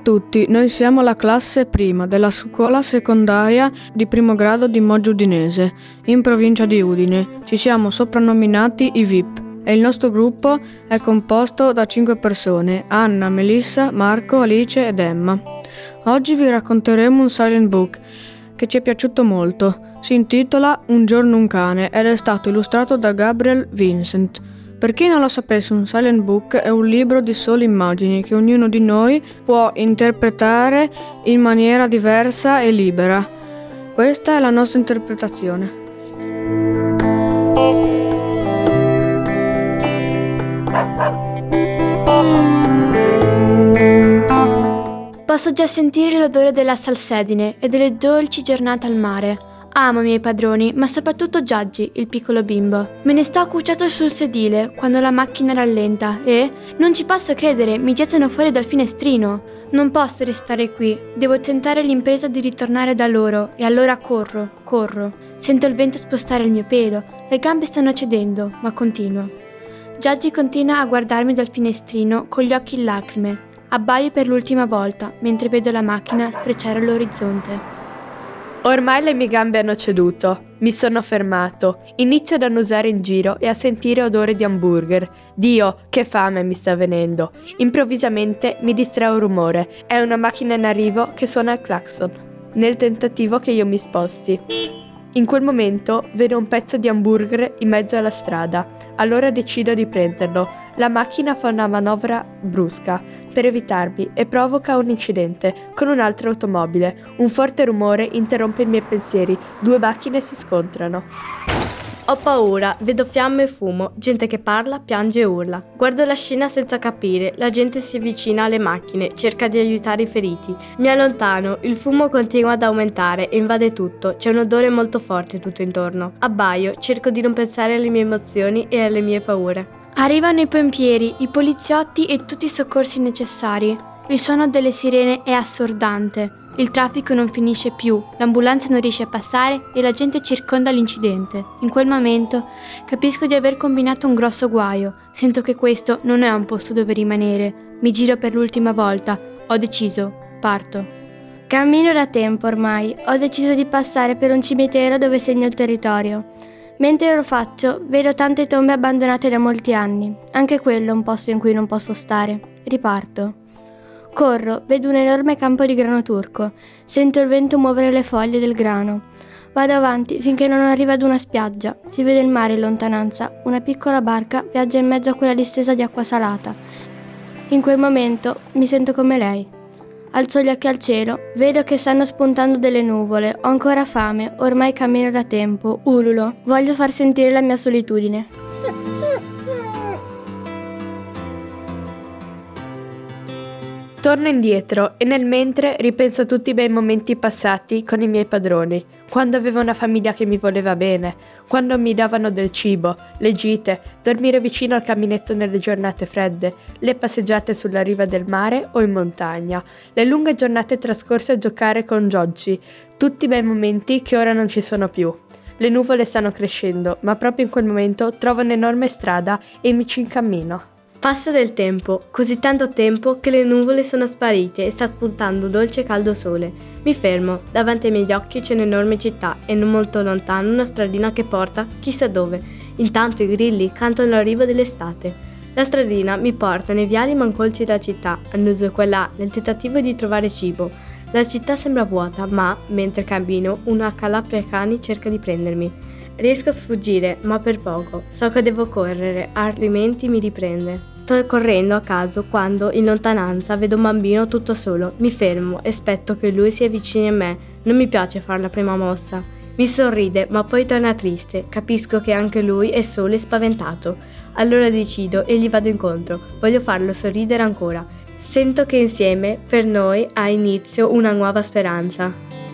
tutti, noi siamo la classe prima della scuola secondaria di primo grado di Moggio Udinese, in provincia di Udine. Ci siamo soprannominati i VIP e il nostro gruppo è composto da 5 persone: Anna, Melissa, Marco, Alice ed Emma. Oggi vi racconteremo un silent book che ci è piaciuto molto. Si intitola Un giorno un cane ed è stato illustrato da Gabriel Vincent. Per chi non lo sapesse, un silent book è un libro di sole immagini che ognuno di noi può interpretare in maniera diversa e libera. Questa è la nostra interpretazione. Posso già sentire l'odore della salsedine e delle dolci giornate al mare. Amo i miei padroni, ma soprattutto Giaggi, il piccolo bimbo. Me ne sto accucciato sul sedile quando la macchina rallenta e, non ci posso credere, mi gettano fuori dal finestrino. Non posso restare qui, devo tentare l'impresa di ritornare da loro e allora corro. Sento il vento spostare il mio pelo, le gambe stanno cedendo, ma continuo. Giaggi continua a guardarmi dal finestrino con gli occhi in lacrime. Abbaio per l'ultima volta mentre vedo la macchina sfrecciare l'orizzonte. Ormai le mie gambe hanno ceduto. Mi sono fermato. Inizio ad annusare in giro e a sentire odore di hamburger. Dio, che fame mi sta venendo. Improvvisamente mi distrae un rumore. È una macchina in arrivo che suona il clacson, nel tentativo che io mi sposti. In quel momento vedo un pezzo di hamburger in mezzo alla strada. Allora decido di prenderlo. La macchina fa una manovra brusca per evitarmi e provoca un incidente con un'altra automobile. Un forte rumore interrompe i miei pensieri. 2 macchine si scontrano. Ho paura, vedo fiamme e fumo, gente che parla, piange e urla. Guardo la scena senza capire, la gente si avvicina alle macchine, cerca di aiutare i feriti. Mi allontano, il fumo continua ad aumentare e invade tutto, c'è un odore molto forte tutto intorno. Abbaio, cerco di non pensare alle mie emozioni e alle mie paure. Arrivano i pompieri, i poliziotti e tutti i soccorsi necessari. Il suono delle sirene è assordante. Il traffico non finisce più, l'ambulanza non riesce a passare e la gente circonda l'incidente. In quel momento capisco di aver combinato un grosso guaio. Sento che questo non è un posto dove rimanere. Mi giro per l'ultima volta. Ho deciso. Parto. Cammino da tempo ormai. Ho deciso di passare per un cimitero dove segno il territorio. Mentre lo faccio, vedo tante tombe abbandonate da molti anni. Anche quello è un posto in cui non posso stare. Riparto. Corro, vedo un enorme campo di grano turco. Sento il vento muovere le foglie del grano. Vado avanti finché non arrivo ad una spiaggia. Si vede il mare in lontananza. Una piccola barca viaggia in mezzo a quella distesa di acqua salata. In quel momento mi sento come lei. Alzo gli occhi al cielo, vedo che stanno spuntando delle nuvole. Ho ancora fame, ormai cammino da tempo. Ululo, voglio far sentire la mia solitudine. Torno indietro e nel mentre ripenso a tutti i bei momenti passati con i miei padroni, quando avevo una famiglia che mi voleva bene, quando mi davano del cibo, le gite, dormire vicino al caminetto nelle giornate fredde, le passeggiate sulla riva del mare o in montagna, le lunghe giornate trascorse a giocare con Gioggi, tutti bei momenti che ora non ci sono più. Le nuvole stanno crescendo, ma proprio in quel momento trovo un'enorme strada e mi ci incammino. Passa del tempo, così tanto tempo che le nuvole sono sparite e sta spuntando un dolce e caldo sole. Mi fermo, davanti ai miei occhi c'è un'enorme città e non molto lontano una stradina che porta chissà dove. Intanto i grilli cantano l'arrivo dell'estate. La stradina mi porta nei viali mancolci della città, annuso qua e là nel tentativo di trovare cibo. La città sembra vuota, ma, mentre cammino, una calappia cani cerca di prendermi. Riesco a sfuggire, ma per poco. So che devo correre, altrimenti mi riprende. Sto correndo a caso quando, in lontananza, vedo un bambino tutto solo. Mi fermo e aspetto che lui si avvicini a me. Non mi piace fare la prima mossa. Mi sorride, ma poi torna triste. Capisco che anche lui è solo e spaventato. Allora decido e gli vado incontro. Voglio farlo sorridere ancora. Sento che insieme, per noi, ha inizio una nuova speranza.